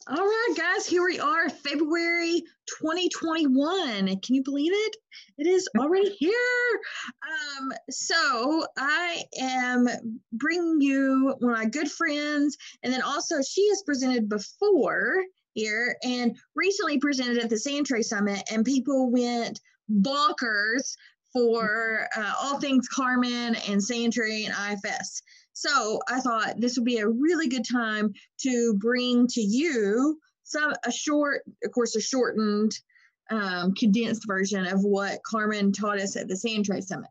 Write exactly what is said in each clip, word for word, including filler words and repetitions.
All right, guys, here we are, February twenty twenty-one. Can you believe it? It is already here. Um, so I am bringing you one of my good friends, and then also she has presented before here and recently presented at the Sandtray Summit, and people went bonkers for uh, all things Carmen and Sandtray and I F S. So I thought this would be a really good time to bring to you some a short, of course, a shortened, um, condensed version of what Carmen taught us at the Sandtray Summit.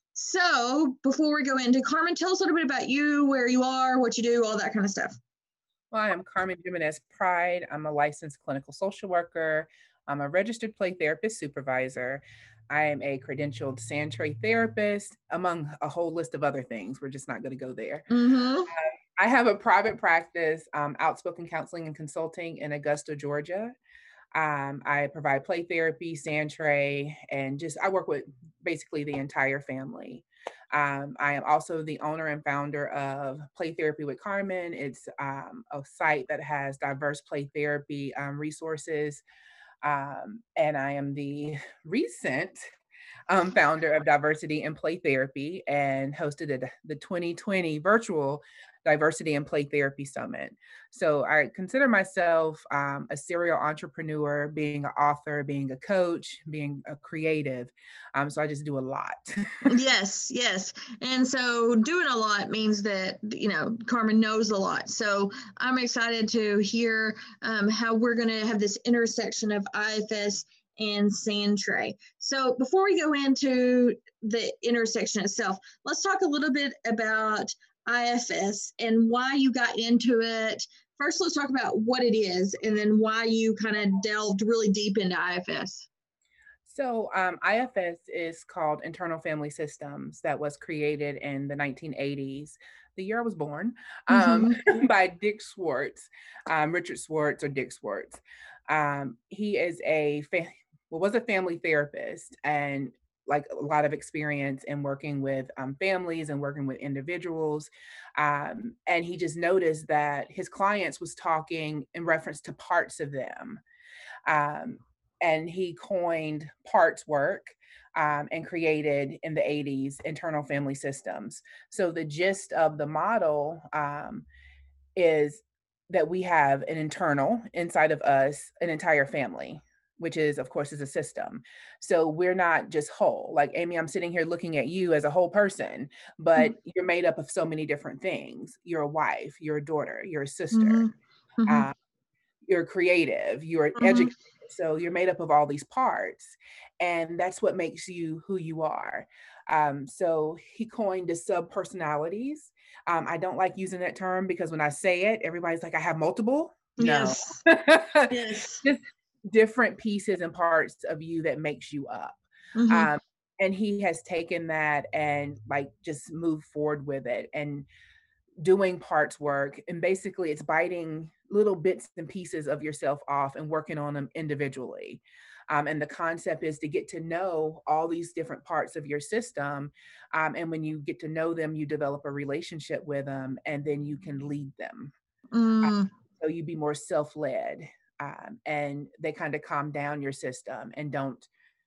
So before we go into, Carmen, tell us a little bit about you, where you are, what you do, all that kind of stuff. Well, I am Carmen Jimenez Pride. I'm a licensed clinical social worker. I'm a registered play therapist supervisor. I am a credentialed Sandtray therapist, among a whole list of other things. We're just not going to go there. Mm-hmm. Uh, I have a private practice, um, outspoken counseling and consulting in Augusta, Georgia. Um, I provide play therapy, Sandtray, and just I work with basically the entire family. Um, I am also the owner and founder of Play Therapy with Carmen. It's um, a site that has diverse play therapy um, resources. Um, and I am the recent um, founder of Diversity in Play Therapy and hosted a, the twenty twenty virtual Diversity in Play Therapy Summit. So I consider myself um, a serial entrepreneur, being an author, being a coach, being a creative. Um, so I just do a lot. Yes, yes. And so doing a lot means that, you know, Carmen knows a lot. So I'm excited to hear um, how we're going to have this intersection of I F S and Sandtray. So before we go into the intersection itself, let's talk a little bit about I F S and why you got into it. First, let's talk about what it is and then why you kind of delved really deep into I F S. So um, I F S is called Internal Family Systems, that was created in the nineteen eighties, the year I was born, um, Mm-hmm. by Dick Schwartz, um, Richard Schwartz or Dick Schwartz. Um, he is a fa- well, was a family therapist and like a lot of experience in working with um, families and working with individuals. Um, and he just noticed that his clients was talking in reference to parts of them. Um, and he coined parts work um, and created in the eighties internal family systems. So the gist of the model um, is that we have an internal inside of us, an entire family, which is, of course, is a system. So we're not just whole. Like Amy, I'm sitting here looking at you as a whole person, but you're made up of so many different things. You're a wife, you're a daughter, you're a sister. Mm-hmm. Mm-hmm. Um, you're creative, you're Mm-hmm. educated. So you're made up of all these parts. And that's what makes you who you are. Um, so he coined the sub personalities. Um, I don't like using that term because when I say it, everybody's like, I have multiple. No, Yes. Yes. just different pieces and parts of you that makes you up. Mm-hmm. Um, and he has taken that and like just moved forward with it. And doing parts work, and basically it's biting little bits and pieces of yourself off and working on them individually. Um, and the concept is to get to know all these different parts of your system. Um, and when you get to know them, you develop a relationship with them and then you can lead them. Uh, Mm. so you be more self-led, um, and they kind of calm down your system and don't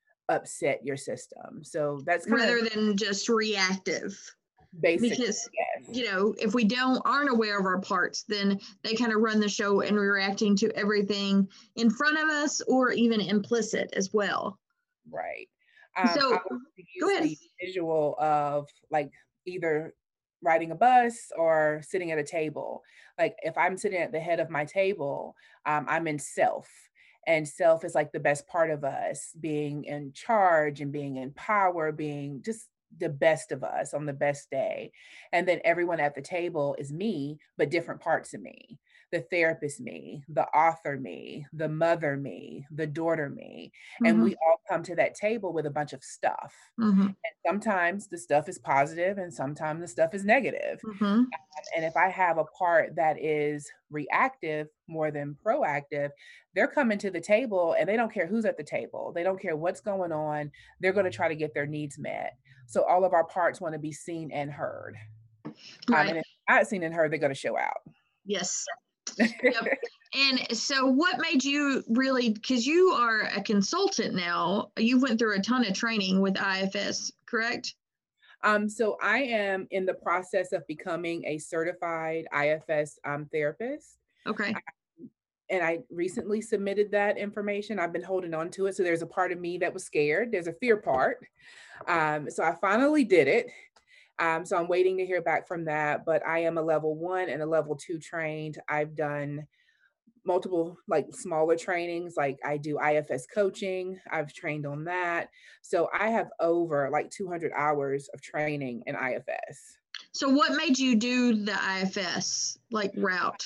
upset your system. So that's kind of Rather than just reactive. basically, Because, yes. you know, if we don't aren't aware of our parts, then they kind of run the show and we're reacting to everything in front of us or even implicit as well. Right. Um, I So like to go use ahead. the visual of like either riding a bus or sitting at a table. Like if I'm sitting at the head of my table, um, I'm in self. And self is like the best part of us, being in charge and being in power, being just the best of us on the best day. And then everyone at the table is me, but different parts of me. The therapist me, the author me, the mother me, the daughter me. And Mm-hmm. we all come to that table with a bunch of stuff. Mm-hmm. And sometimes the stuff is positive and sometimes the stuff is negative. Mm-hmm. And if I have a part that is reactive more than proactive, they're coming to the table and they don't care who's at the table. They don't care what's going on. They're going to try to get their needs met. So all of our parts want to be seen and heard. Um, Right. and if not seen and heard, they're going to show out. Yes. Yep. And so what made you really, because you are a consultant now, you went through a ton of training with I F S, correct? Um, so I am in the process of becoming a certified I F S um, therapist. Okay. And I recently submitted that information. I've been holding on to it. So there's a part of me that was scared. There's a fear part. Um, so I finally did it. Um, so I'm waiting to hear back from that. But I am a level one and a level two trained. I've done multiple like smaller trainings, like I do I F S coaching. I've trained on that. So I have over like two hundred hours of training in I F S. So what made you do the I F S like route?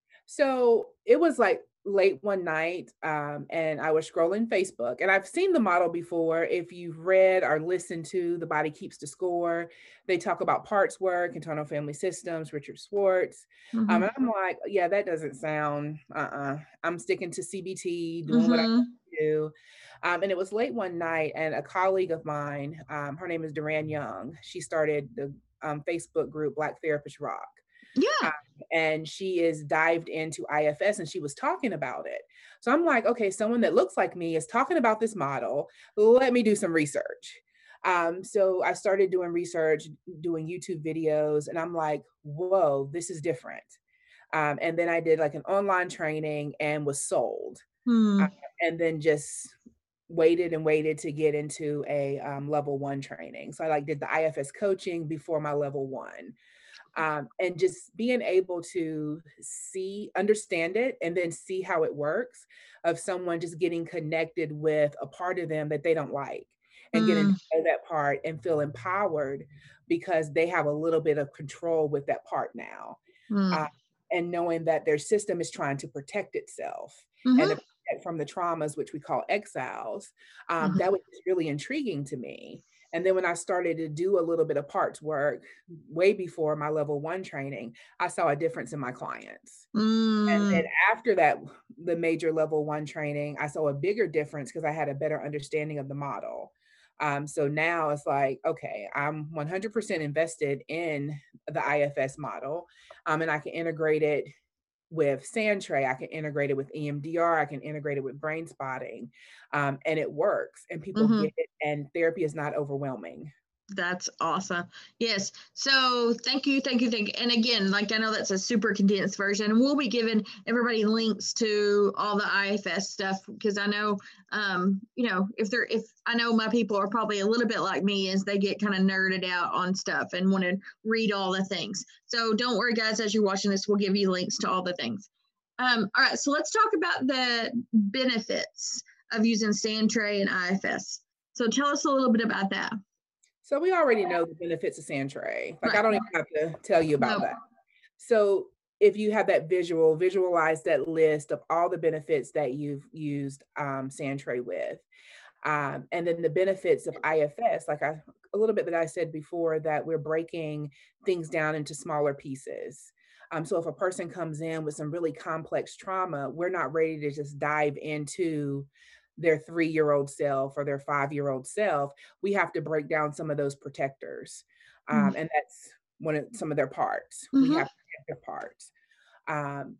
So it was like late one night, um, and I was scrolling Facebook, and I've seen the model before. If you've read or listened to The Body Keeps the Score, they talk about parts work, internal family systems, Richard Schwartz. Um, Mm-hmm. and I'm like, yeah, that doesn't sound, uh-uh. I'm sticking to C B T, doing what I Mm-hmm. do. Um, and it was late one night, and a colleague of mine, um, her name is Duran Young, she started the um, Facebook group Black Therapists Rock. Yeah. Um, and she is dived into I F S and she was talking about it. So I'm like, okay, someone that looks like me is talking about this model. Let me do some research. Um, so I started doing research, doing YouTube videos, and I'm like, whoa, this is different. Um, and then I did like an online training and was sold. Uh, Hmm. and then just waited and waited to get into a um, level one training. So I like did the I F S coaching before my level one, um, and just being able to see, understand it, and then see how it works of someone just getting connected with a part of them that they don't like and getting to Mm, know that part and feel empowered because they have a little bit of control with that part now. Uh, mm. and knowing that their system is trying to protect itself and to Mm-hmm. protect from the traumas, which we call exiles, um, Mm-hmm. that was really intriguing to me. And then when I started to do a little bit of parts work way before my level one training, I saw a difference in my clients. And then Mm, after that, the major level one training, I saw a bigger difference because I had a better understanding of the model. Um, so now it's like, okay, I'm one hundred percent invested in the I F S model, um, and I can integrate it with Sandtray, I can integrate it with E M D R, I can integrate it with brain spotting, um, and it works, and people mm-hmm. get it, and therapy is not overwhelming. That's awesome. Yes. So thank you, thank you, thank you. And again, like I know that's a super condensed version, and we'll be giving everybody links to all the I F S stuff because I know, um, you know, if they're if I know my people are probably a little bit like me as they get kind of nerded out on stuff and want to read all the things. So don't worry, guys. As you're watching this, we'll give you links to all the things. Um, all right. So let's talk about the benefits of using Sandtray and I F S. So tell us a little bit about that. So we already know the benefits of Sandtray. Like I Right. don't even have to tell you about No. that. So if you have that visual, visualize that list of all the benefits that you've used um, Sandtray with. Um, and then the benefits of I F S, like I, a little bit that I said before, that we're breaking things down into smaller pieces. Um, so if a person comes in with some really complex trauma, we're not ready to just dive into their three-year-old self or their five-year-old self. We have to break down some of those protectors. Um, and that's one of some of their parts. We Mm-hmm. have protective parts. Um,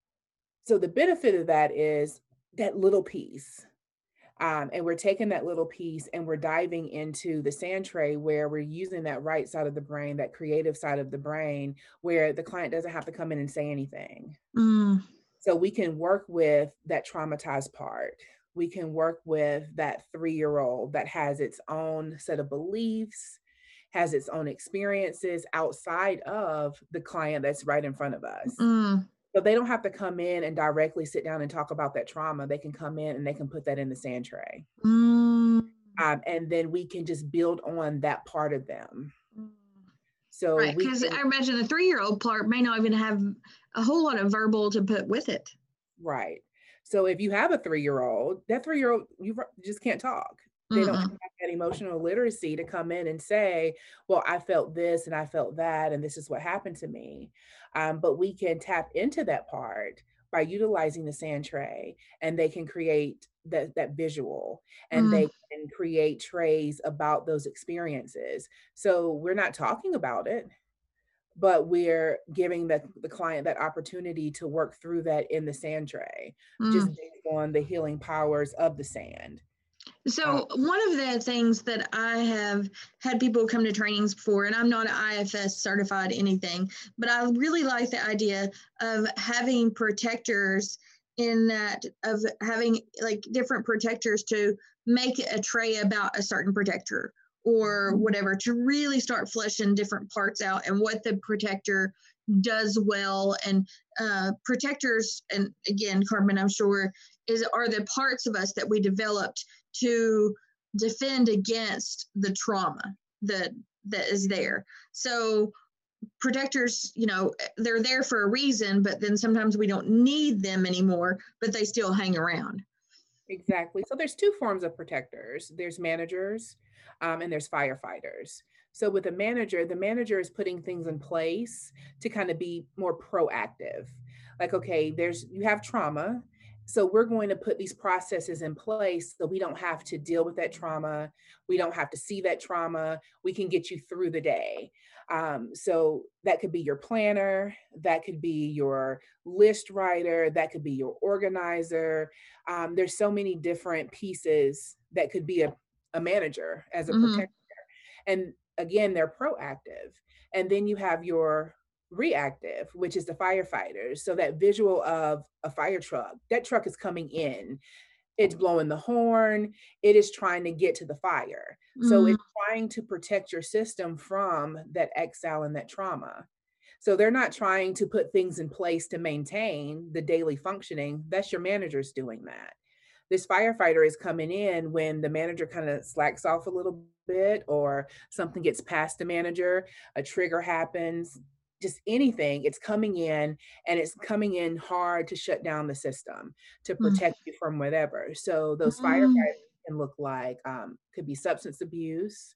so the benefit of that is that little piece. Um, and we're taking that little piece and we're diving into the sand tray where we're using that right side of the brain, that creative side of the brain, where the client doesn't have to come in and say anything. Mm, So we can work with that traumatized part. We can work with that three year old that has its own set of beliefs, has its own experiences outside of the client that's right in front of us. mm, So they don't have to come in and directly sit down and talk about that trauma. They can come in and they can put that in the sand tray. mm. Um, and then we can just build on that part of them. So Right, we because can, I imagine the three-year-old part may not even have a whole lot of verbal to put with it. right. So if you have a three-year-old, that three-year-old, you r- just can't talk. They don't have Mm-mm. that emotional literacy to come in and say, well, I felt this and I felt that, and this is what happened to me. Um, but we can tap into that part by utilizing the sand tray, and they can create that, that visual, and Mm, they can create trays about those experiences. So we're not talking about it, but we're giving the, the client that opportunity to work through that in the sand tray, just Mm. based on the healing powers of the sand. Uh, So one of the things that I have had people come to trainings before, and I'm not an I F S certified anything, but I really like the idea of having protectors in that, of having like different protectors to make a tray about a certain protector or whatever, to really start fleshing different parts out and what the protector does well. And uh, protectors, and again, Carmen, I'm sure, is are the parts of us that we developed to defend against the trauma that that is there. So protectors, you know, they're there for a reason, but then sometimes we don't need them anymore, but they still hang around. Exactly. So there's two forms of protectors. There's managers, um, and there's firefighters. So with a manager, the manager is putting things in place to kind of be more proactive. Like, okay, there's you have trauma. So we're going to put these processes in place so we don't have to deal with that trauma. We don't have to see that trauma. We can get you through the day. Um, so that could be your planner, that could be your list writer, that could be your organizer. Um, there's so many different pieces that could be a, a manager as a Mm-hmm. protector. And again, they're proactive. And then you have your reactive, which is the firefighters. So that visual of a fire truck, that truck is coming in, it's blowing the horn, it is trying to get to the fire. So Mm-hmm. it's trying to protect your system from that exile and that trauma. So they're not trying to put things in place to maintain the daily functioning. That's your managers doing that. This firefighter is coming in when the manager kind of slacks off a little bit, or something gets past the manager, a trigger happens, just anything. It's coming in, and it's coming in hard to shut down the system, to protect you from whatever. So those Mm-hmm. firefighters can look like, um, could be substance abuse,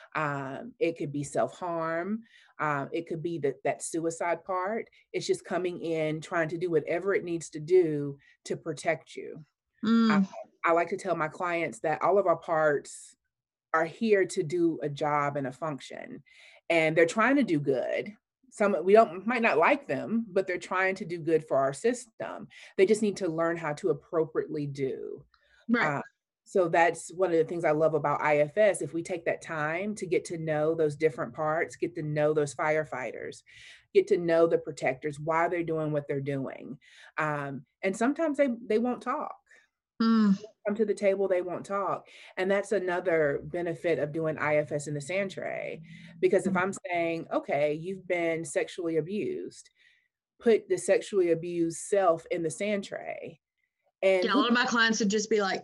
um, it could be self-harm, um, it could be that that suicide part. It's just coming in, trying to do whatever it needs to do to protect you. I, Mm-hmm. I like to tell my clients that all of our parts are here to do a job and a function, and they're trying to do good. Some we don't might not like them, but they're trying to do good for our system. They just need to learn how to appropriately do. Right. Uh, so that's one of the things I love about I F S. If we take that time to get to know those different parts, get to know those firefighters, get to know the protectors, why they're doing what they're doing. Um, and sometimes they, they won't talk. Mm. Come to the table, they won't talk. And that's another benefit of doing I F S in the sand tray. Because if I'm saying, okay, you've been sexually abused, put the sexually abused self in the sand tray. And Yeah, a who lot of my clients would just be like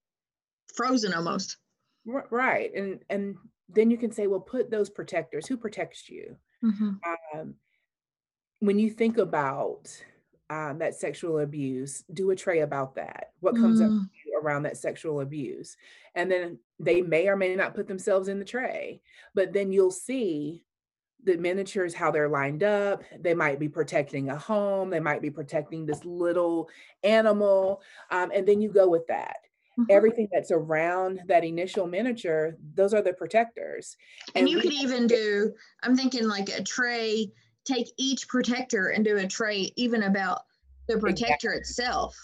frozen almost. R- Right. And and then you can say, well, put those protectors. Who protects you? Mm-hmm. Um, when you think about um, that sexual abuse, do a tray about that. What comes up Mm. around that sexual abuse? And then they may or may not put themselves in the tray, but then you'll see the miniatures, how they're lined up. They might be protecting a home, they might be protecting this little animal. Um, and then you go with that. Mm-hmm. Everything that's around that initial miniature, those are the protectors. And And you we could even do, I'm thinking like a tray, take each protector and do a tray even about the protector exactly. itself.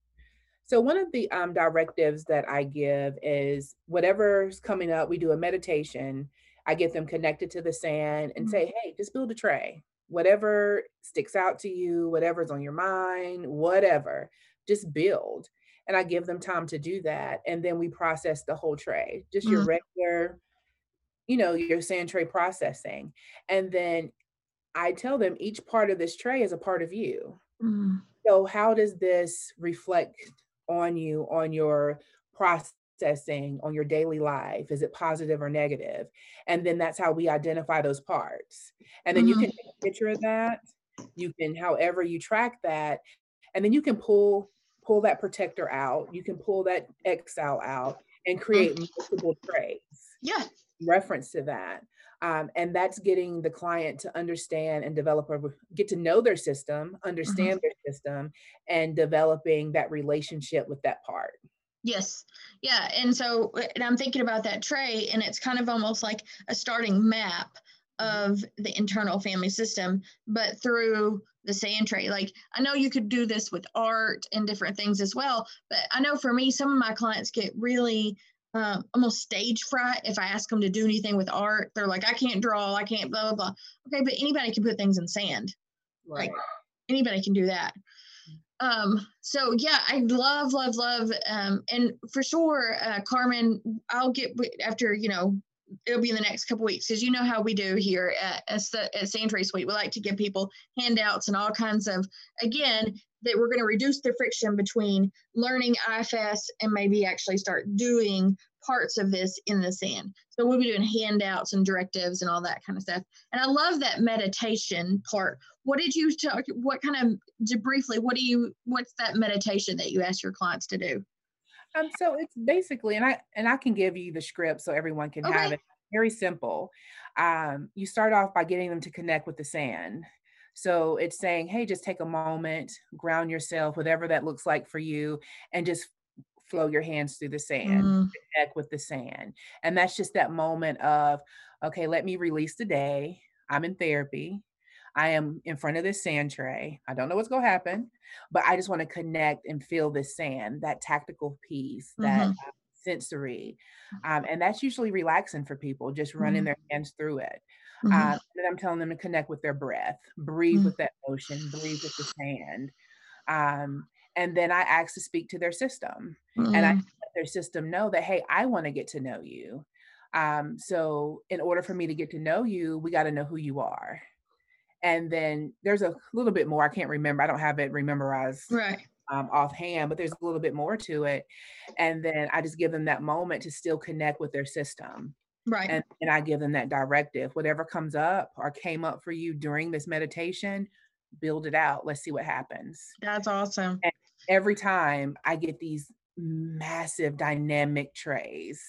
So one of the um, directives that I give is whatever's coming up, we do a meditation. I get them connected to the sand and Mm. say, hey, just build a tray. Whatever sticks out to you, whatever's on your mind, whatever, just build. And I give them time to do that. And then we process the whole tray, just your Mm. regular, you know, your sand tray processing. And then I tell them each part of this tray is a part of you. Mm. So how does this reflect on you, on your processing, on your daily life? Is it positive or negative? And then that's how we identify those parts. And then you can Mm-hmm. take a picture of that. You can, however you track that, and then you can pull pull that protector out. You can pull that exile out and create Mm. multiple trays Yeah. reference to that. Um, and that's getting the client to understand and develop a get to know their system, Mm-hmm. understand their system, and developing that relationship with that part. Yes. Yeah. And so, and I'm thinking about that tray, and it's kind of almost like a starting map Mhm. of the internal family system, but through the sand tray. Like, I know you could do this with art and different things as well, but I know for me, some of my clients get really um, almost stage fright if I ask them to do anything with art. They're like, I can't draw, I can't blah, blah, blah. Okay, but anybody can put things in sand. Like, Right. anybody can do that. Um, so yeah, I love, love, love, um, and for sure, uh, Carmen, I'll get after, you know, it'll be in the next couple weeks because you know how we do here at, at, at Sandtray Suite. We like to give people handouts and all kinds of, again, that we're going to reduce the friction between learning I F S and maybe actually start doing parts of this in the sand. So we'll be doing handouts and directives and all that kind of stuff. And I love that meditation part. What did you talk? What kind of briefly? What do you? What's that meditation that you ask your clients to do? Um, so it's basically, and I and I can give you the script so everyone can have Okay. it. Very simple. Um, you start off by getting them to connect with the sand. So it's saying, hey, just take a moment, ground yourself, whatever that looks like for you, and just flow your hands through the sand, Mm, connect with the sand. And that's just that moment of, okay, let me release the day. I'm in therapy. I am in front of this sand tray. I don't know what's going to happen, but I just want to connect and feel this sand, that tactical piece, that mm-hmm, uh, sensory. Um, and that's usually relaxing for people, just running mm-hmm, their hands through it. Um, mm-hmm, and then I'm telling them to connect with their breath, breathe with that motion, breathe with the sand. Um, and then I ask to speak to their system. And I mm-hmm. let their system know that, hey, I want to get to know you. Um, so in order for me to get to know you, we got to know who you are. And then there's a little bit more. I can't remember. I don't have it memorized Right, um, offhand, but there's a little bit more to it. And then I just give them that moment to still connect with their system. right. And, and I give them that directive. Whatever comes up or came up for you during this meditation, build it out. Let's see what happens. That's awesome. And every time I get these massive dynamic trays.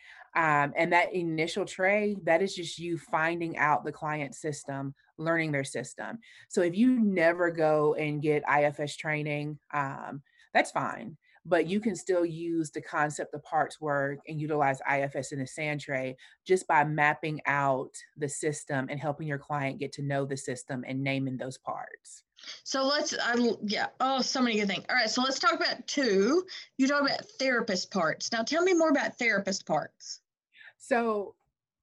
Um, and that initial tray, that is just you finding out the client system, learning their system. So if you never go and get I F S training, um, that's fine. But you can still use the concept of parts work and utilize I F S in a sand tray just by mapping out the system and helping your client get to know the system and naming those parts. So let's, I, yeah, oh, so many good things. All right, so let's talk about two. You talk about therapist parts. Now tell me more about therapist parts. So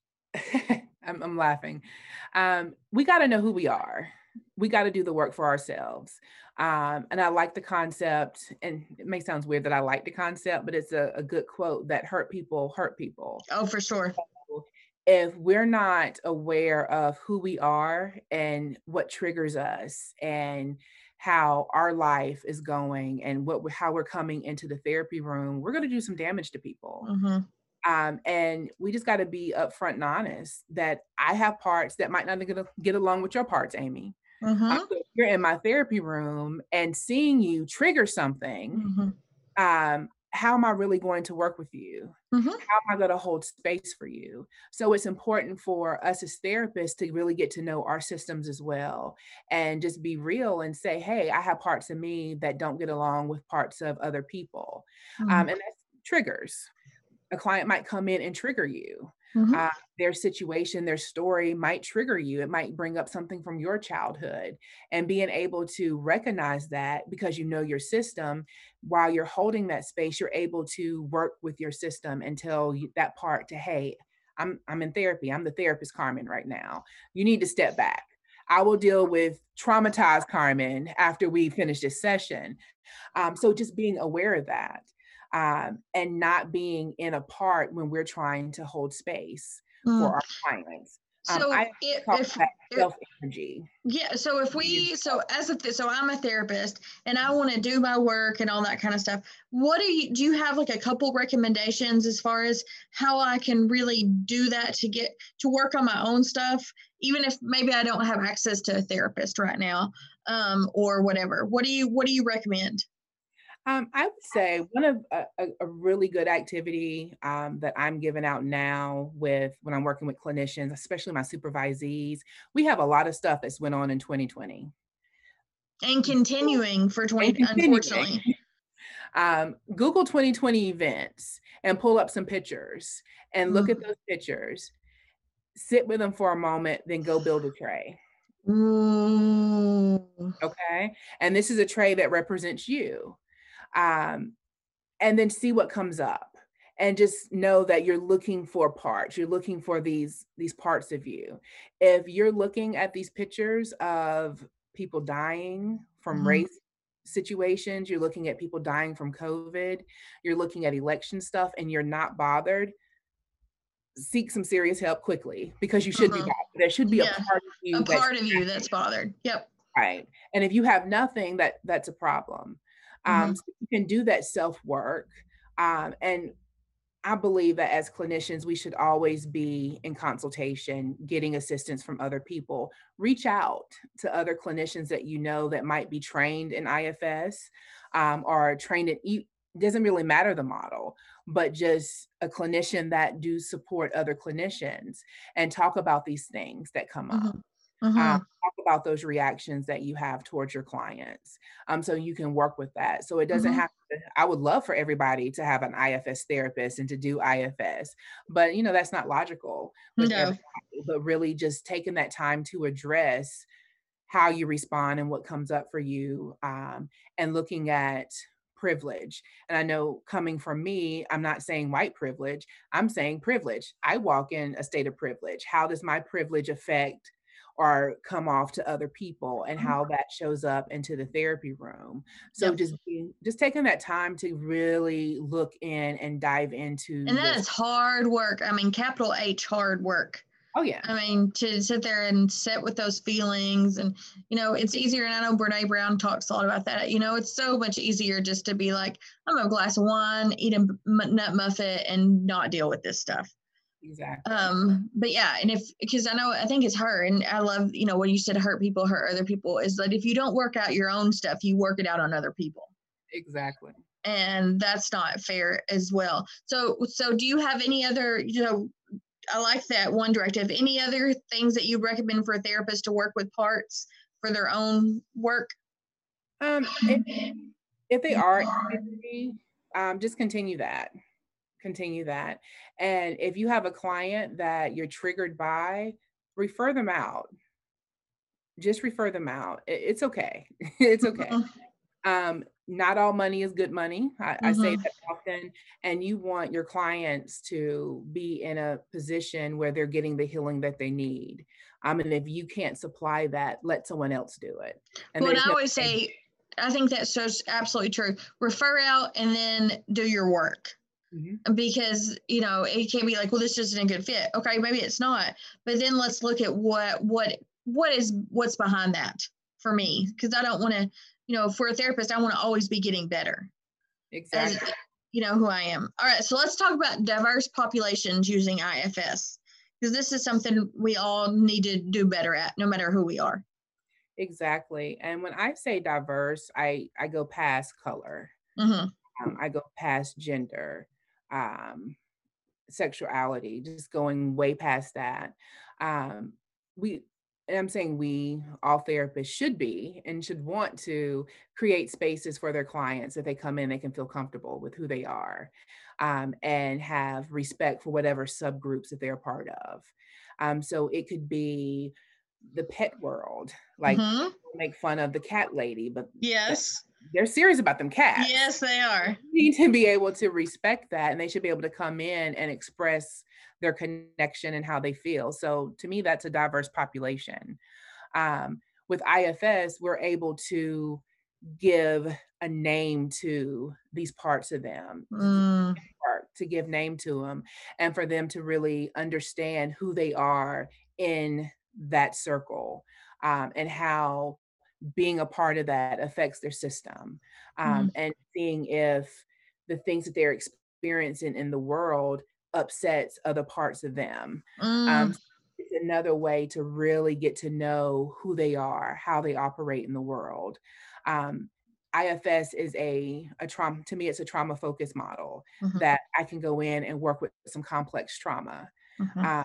I'm, I'm laughing. Um, we got to know who we are. We got to do the work for ourselves. Um, and I like the concept, and it may sound weird that I like the concept, but it's a, a good quote that hurt people hurt people. Oh, for sure. If we're not aware of who we are and what triggers us and how our life is going and what we- how we're coming into the therapy room, we're going to do some damage to people. Mm-hmm, Um, and we just got to be upfront and honest that I have parts that might not get, get along with your parts, Amy. Um, mm-hmm, so if you're in my therapy room and seeing you trigger something, mm-hmm, um, how am I really going to work with you? mm-hmm. How am I going to hold space for you? So it's important for us as therapists to really get to know our systems as well and just be real and say, hey, I have parts of me that don't get along with parts of other people. Um, and that's triggers. A client might come in and trigger you. Mm-hmm. Uh, their situation, their story might trigger you. It might bring up something from your childhood. And being able to recognize that because you know your system, while you're holding that space, you're able to work with your system and tell you that part to, hey, I'm I'm in therapy. I'm the therapist, Carmen, right now. You need to step back. I will deal with traumatized Carmen after we finish this session. Um, so just being aware of that um, and not being in a part when we're trying to hold space for Mm. our clients. Um, So I if, call if, that if self energy. yeah, so if we, so as a, th- so I'm a therapist and I want to do my work and all that kind of stuff. What do you, do you have like a couple recommendations as far as how I can really do that to get to work on my own stuff, even if maybe I don't have access to a therapist right now, um, or whatever. What do you, what do you recommend? Um, I would say one of a, a, a really good activity um, that I'm giving out now with when I'm working with clinicians, especially my supervisees, we have a lot of stuff that's went on in twenty twenty. And continuing for And twenty, continuing. unfortunately. Um, Google twenty twenty events and pull up some pictures and look at Mm, those pictures sit with them for a moment, then go build a tray. Ooh. Okay. And this is a tray that represents you. Um, and then see what comes up. And just know that you're looking for parts. You're looking for these these parts of you. If you're looking at these pictures of people dying from Mhm. race situations, you're looking at people dying from COVID, you're looking at election stuff and you're not bothered, seek some serious help quickly because you should be Mhm. bothered. There should be a Yeah. part of A you that's part of you that's bothered. Yep. right. And if you have nothing, that that's a problem. Um, Mhm. so you can do that self work. Um, and I believe that as clinicians, we should always be in consultation, getting assistance from other people. Reach out to other clinicians that you know that might be trained in I F S um, or trained in, e- doesn't really matter the model, but just a clinician that do support other clinicians and talk about these things that come up. Mhm. Um, Mhm. talk about those reactions that you have towards your clients, um, so you can work with that. So it doesn't Mhm. have to I would love for everybody to have an I F S therapist and to do I F S, but, you know, that's not logical with No. everybody, but really just taking that time to address how you respond and what comes up for you, um, and looking at privilege. And I know coming from me, I'm not saying white privilege, I'm saying privilege. I walk in a state of privilege. How does my privilege affect or come off to other people and Mhm. how that shows up into the therapy room? So Yep. just being just taking that time to really look in and dive And into that your is hard work. I mean, capital H hard work. oh yeah, I mean, to sit there and sit with those feelings, and you know, it's easier. And I know Brene Brown talks a lot about that. You know, it's so much easier just to be like, I'm gonna have a glass of wine, eat a m- nut muffet, and not deal with this stuff. exactly. Um, but yeah, and if because I know I think it's her, and I love you know when you said hurt people hurt other people is that if you don't work out your own stuff, you work it out on other people, Exactly. and that's not fair as well. So, so do you have any other you know I like that one directive. Any other things that you recommend for a therapist to work with parts for their own work? Um, if if they are angry, um, just continue that. Continue that. And if you have a client that you're triggered by, refer them out. Just refer them out. It- it's okay. It's okay. Mhm, Um, not all money is good money. I, I say mhm. that often. And you want your clients to be in a position where they're getting the healing that they need. Um, and if you can't supply that, let someone else do it. And Well, and there's I no always shame. say, I think that's so absolutely true. Refer out and then do your work. Mhm. Because you know it can't be like, well, this isn't a good fit. Okay, maybe it's not, but then let's look at what what what is what's behind that for me, because I don't want to, you know, for a therapist, I want to always be getting better as Exactly. you know who I am. All right, so let's talk about diverse populations using I F S, because this is something we all need to do better at, no matter who we are. Exactly. And when I say diverse, I I go past color. Mm-hmm. Um, I go past gender, um, sexuality, just going way past that. Um, we and I'm saying we, all therapists should be and should want to create spaces for their clients that they come in, they can feel comfortable with who they are, um, and have respect for whatever subgroups that they're a part of. Um, so it could be the pet world, like Mm-hmm. make fun of the cat lady, but that Yes. they're serious about them cats. Yes, they are. Need to be able to respect that, and they should be able to come in and express their connection and how they feel. So to me, that's a diverse population. Um, with I F S, we're able to give a name to these parts of them, Mm, to give name to them, and for them to really understand who they are in that circle, um, and how being a part of that affects their system, um, mm, and seeing if the things that they're experiencing in the world upsets other parts of them. Um, mm, it's another way to really get to know who they are, how they operate in the world. Um, I F S is a, a trauma, to me, it's a trauma focused model mhm, that I can go in and work with some complex trauma. mhm, Um,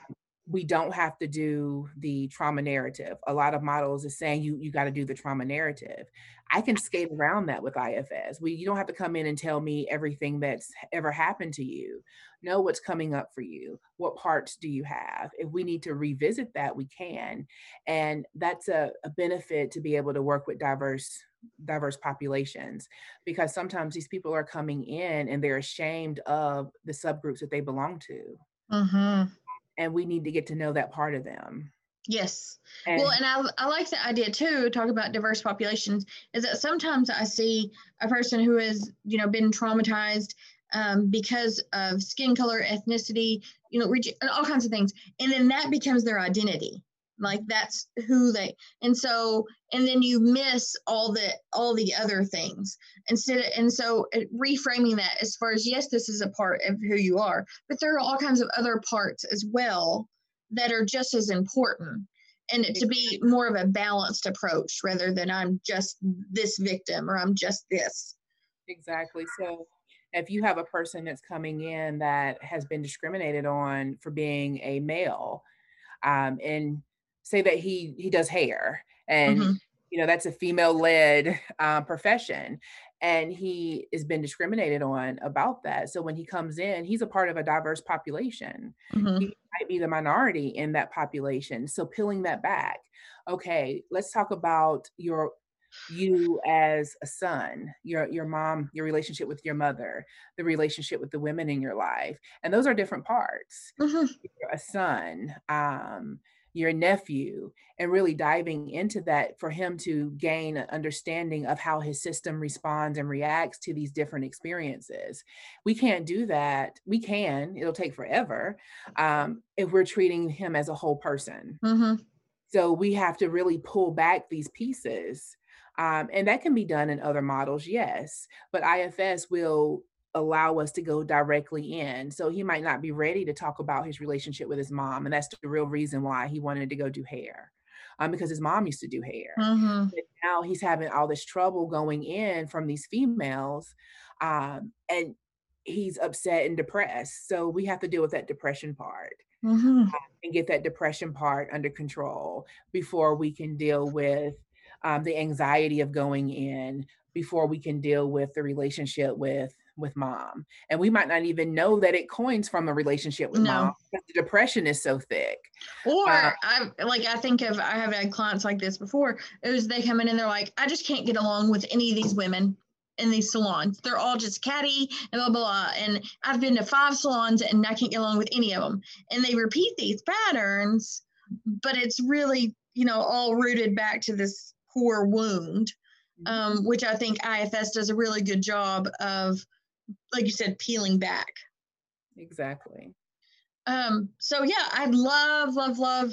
we don't have to do the trauma narrative. A lot of models is saying you you got to do the trauma narrative. I can skate around that with I F S. We You don't have to come in and tell me everything that's ever happened to you. Know what's coming up for you. What parts do you have? If we need to revisit that, we can. And that's a, a benefit to be able to work with diverse diverse populations, because sometimes these people are coming in and they're ashamed of the subgroups that they belong to, Mm-hmm. and we need to get to know that part of them. Yes. Well, And and I, I like the idea too, talk about diverse populations, is that sometimes I see a person who has, you know, been traumatized um, because of skin color, ethnicity, you know, regi- all kinds of things. And then that becomes their identity. Like that's who they, and so, and then you miss all the, all the other things instead of, and so it, reframing that as far as, yes, this is a part of who you are, but there are all kinds of other parts as well that are just as important, and it to be more of a balanced approach rather than I'm just this victim or I'm just this. exactly. So if you have a person that's coming in that has been discriminated on for being a male, um, and say that he he does hair, and Mm-hmm. you know that's a female-led um, profession, and he has been discriminated on about that. So when he comes in, he's a part of a diverse population. Mm-hmm. He might be the minority in that population. So peeling that back, okay, let's talk about your you as a son, your your mom, your relationship with your mother, the relationship with the women in your life, and those are different parts. Mm-hmm. A son, um, your nephew, and really diving into that for him to gain an understanding of how his system responds and reacts to these different experiences. We can't do that. We can, it'll take forever, um, if we're treating him as a whole person. Mm-hmm. So we have to really pull back these pieces. Um, and that can be done in other models, yes, but I F S will allow us to go directly in. So he might not be ready to talk about his relationship with his mom. And that's the real reason why he wanted to go do hair, um, because his mom used to do hair. Mm-hmm. But now he's having all this trouble going in from these females. Um, and he's upset and depressed. So we have to deal with that depression part Mm-hmm. and get that depression part under control before we can deal with um, the anxiety of going in, before we can deal with the relationship with with mom. And we might not even know that it coins from a relationship with mom No. because the depression is so thick. Uh, Or I like I think of I have had clients like this before. It was they come in and they're like, I just can't get along with any of these women in these salons. They're all just catty and blah blah blah. And I've been to five salons and I can't get along with any of them. And they repeat these patterns, but it's really, you know, all rooted back to this core wound, um, which I think I F S does a really good job of, like you said, peeling back. exactly. Um, so yeah, I'd love, love, love.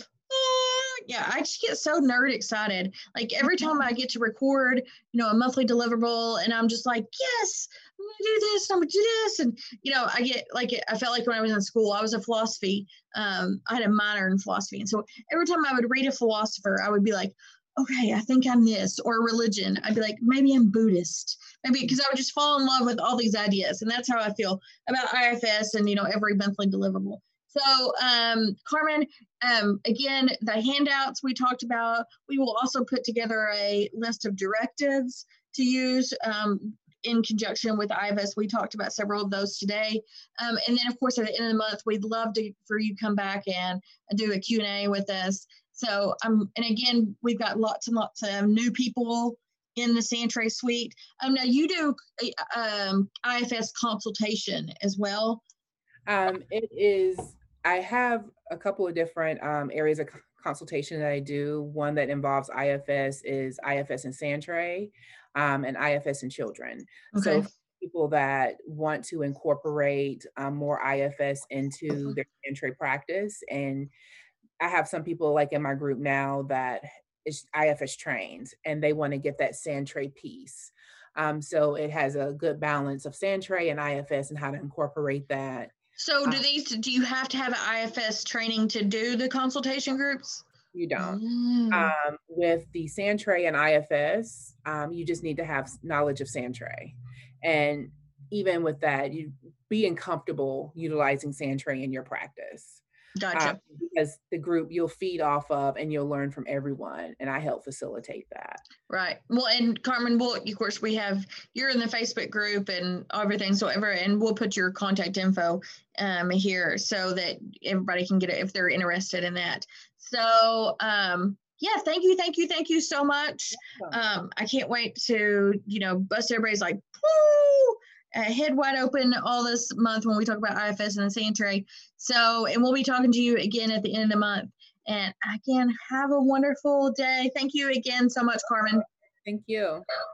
uh, yeah, I just get so nerd excited. Like every time I get to record, you know, a monthly deliverable, and I'm just like, yes, I'm gonna do this, I'm gonna do this, and you know, I get like I felt like when I was in school, I was a philosophy. Um, I had a minor in philosophy, and so every time I would read a philosopher, I would be like, okay, I think I'm this, or religion. I'd be like, maybe I'm Buddhist, maybe because I would just fall in love with all these ideas, and that's how I feel about I F S and you know every monthly deliverable. So, um, Carmen, um, again, the handouts we talked about, we will also put together a list of directives to use um, in conjunction with I F S. We talked about several of those today. Um, and then, of course, at the end of the month, we'd love to for you to come back and do a Q and A with us. So, um, and again, we've got lots and lots of new people in the Santray suite. Um, now, you do um, I F S consultation as well. Um, it is, I have a couple of different um, areas of consultation that I do. One that involves I F S is I F S and Santray, um, and I F S and children. So Okay. for people that want to incorporate um, more I F S into their Santray practice, and I have some people like in my group now that is I F S trained and they want to get that Santray piece. Um, so it has a good balance of Santray and I F S and how to incorporate that. So do uh, these do you have to have an I F S training to do the consultation groups? You don't. Mm. Um, with the Santray and I F S, um, you just need to have knowledge of Santray. And even with that, you being comfortable utilizing Santray in your practice. Gotcha. Um, because the group you'll feed off of and you'll learn from everyone, and I help facilitate that. Right. Well, and Carmen, we'll, of course, we have, you're in the Facebook group and everything, so ever, and we'll put your contact info um, here so that everybody can get it if they're interested in that. So, um, yeah, thank you, thank you, thank you so much. Um, I can't wait to, you know, bust everybody's like, woo, uh, head wide open all this month when we talk about I F S and the Sanctuary. So, and we'll be talking to you again at the end of the month. And again, have a wonderful day. Thank you again so much, Carmen. Thank you.